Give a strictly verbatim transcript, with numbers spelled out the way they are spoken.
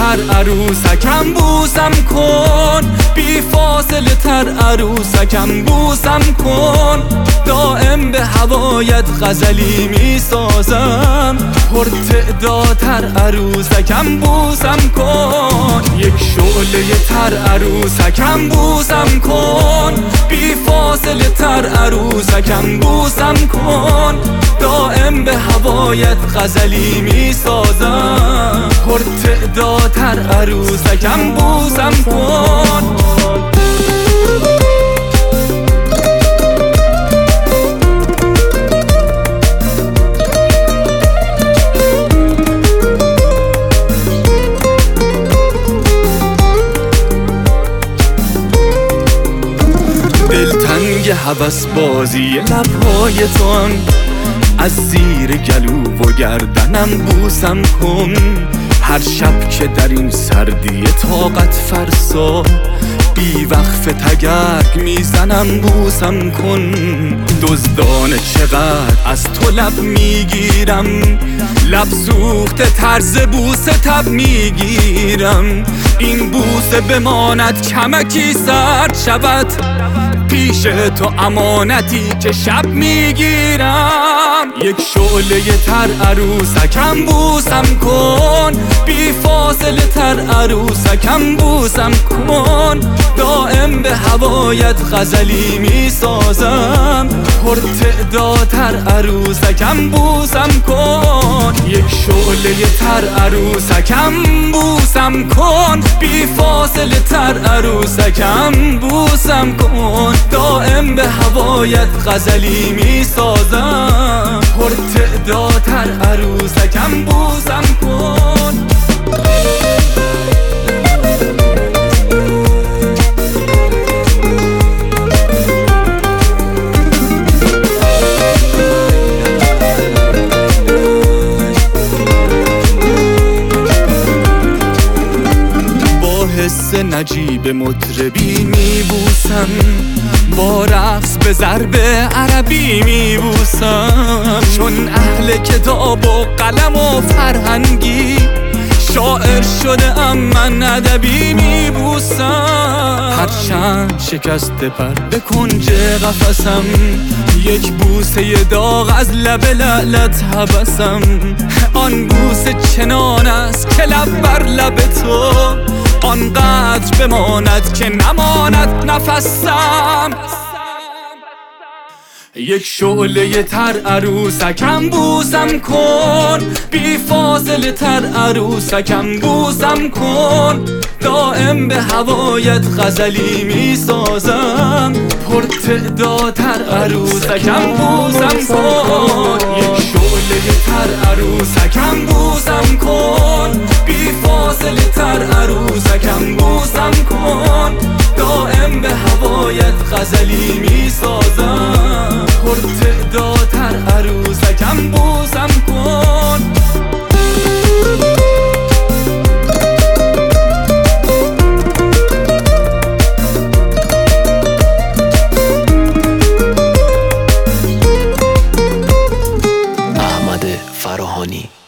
تر عروسکم بوسم کن، بی فاصله تر عروسکم بوسم کن. دائم به هوایت غزلی می سازم، پر تعدادتر عروسکم بوسم کن. یک شعله تر عروسکم بوسم کن، بی فاصله تر عروسکم بوسم کن. دائم به هوایت غزلی می سازم، پر تعدادتر عروسکم بوسم کن. دلتنگ هوس بازی لبهای توام، از زیر گلو و گردنم بوسم کن. هر شب که در این سردی طاقت فرسا بی وقف تگرگ میزنم بوسم کن. دزدانه چقدر از تو لب میگیرم، لب سوخته طرز بوسه تب میگیرم. این بوسه بماند کمکی سرد شود، پیش تو امانتی که شب میگیرم. یک شعله تر عروسکم بوسم کن، بی فاصله تر عروسکم بوسم کن. دائم به هوایت غزلی می سازم، پر تعدادتر عروسکم بوسم کن. یک شعله تر عروسکم بوسم کن، بی فاصله تر عروسکم بوسم کن. دائم به هوایت غزلی می سازم، پر تعدادتر عروسکم بوسم کن. حس نجیب مطربی میبوسم، با رقص به ضرب عربی میبوسم. چون اهل کتاب و قلم و فرهنگی، شاعر شده ام من ادبی میبوسم. هرچند شکسته پر به کنج قفسم، یک بوسه داغ از لب لعلت حبسم. آن بوسه چنان است که لب بر لب تو، آنقدر بماند که نماند نفسم. یک شعله تر عروسکم بوسم کن، بی فاصله تر عروسکم بوسم کن. دائم به هوایت غزلی می سازم، پر تعدادتر عروسکم بوسم کن. یک شعله تر عروسکم بوسم کن، بی فاصله تر عروسکم بوسم کن. دائم به هوایت غزلی می سازم، پر تعدادتر عروسکم بوسم کن. احمد فراهانی.